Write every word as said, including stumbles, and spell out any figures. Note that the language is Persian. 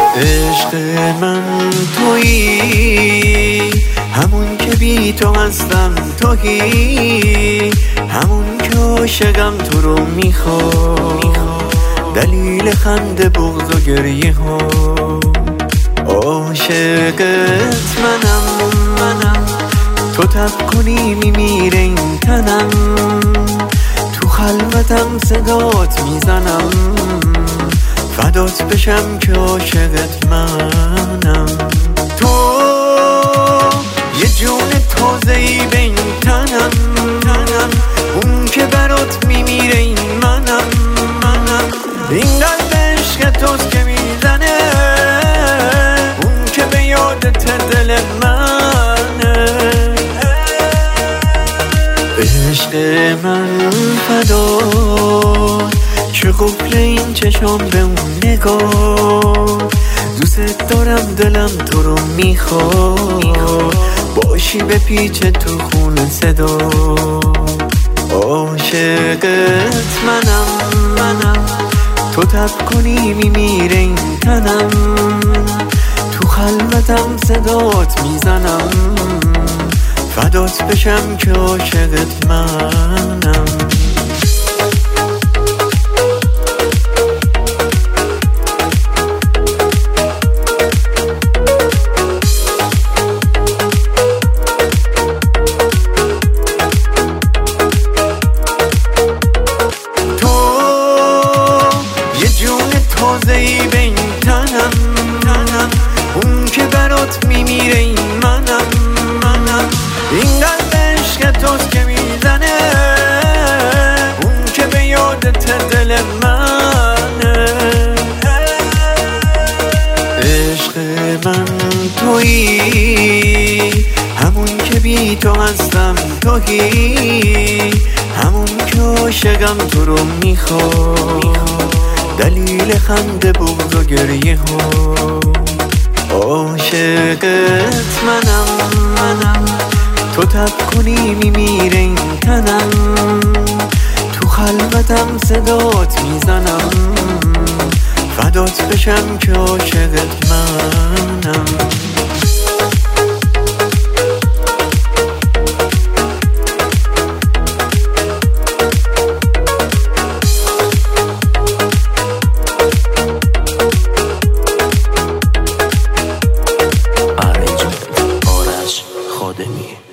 عشق من تویی، همون که بی تو هستم تویی، همون که عاشقم تو رو میخوام، دلیل خنده بغض و گریه ها. عاشقت منم منم، تو تب کنی میمیره این تنم، تو خلوتم صدات میزنم، فدات بشم که عاشقت منم. تو یه جون تازه‌ای به این تنم تنم، اون که برات میمیره این منم منم، این قلب عشق توست که میزنه، اون که به یادت دل منه. عشق من فدات که قفل این چشام به اون نگاه، دوست دارم دلم تو رو میخواد، باشی به پیچ تو خون صدا. عاشقت منم منم، تو تب کنی میمیره این تنم، تو خلوتم صدات میزنم، فدات بشم که عاشقت منم. تازه‌ای به این تنم تنم، اون که برات میمیره این منم منم، این قلب عشق توست که میزنه، اون که به یادت دل منه. عشق من تویی، همون که بی تو هستم تویی، همون که عاشقم تو رو میخوام، دلیل خنده بغض و گریه ها. عاشقت منم منم، تو تب کنی میمیره این تنم، تو خلوتم صدات میزنم، فدات بشم که عاشقت منم. آرش خادمی.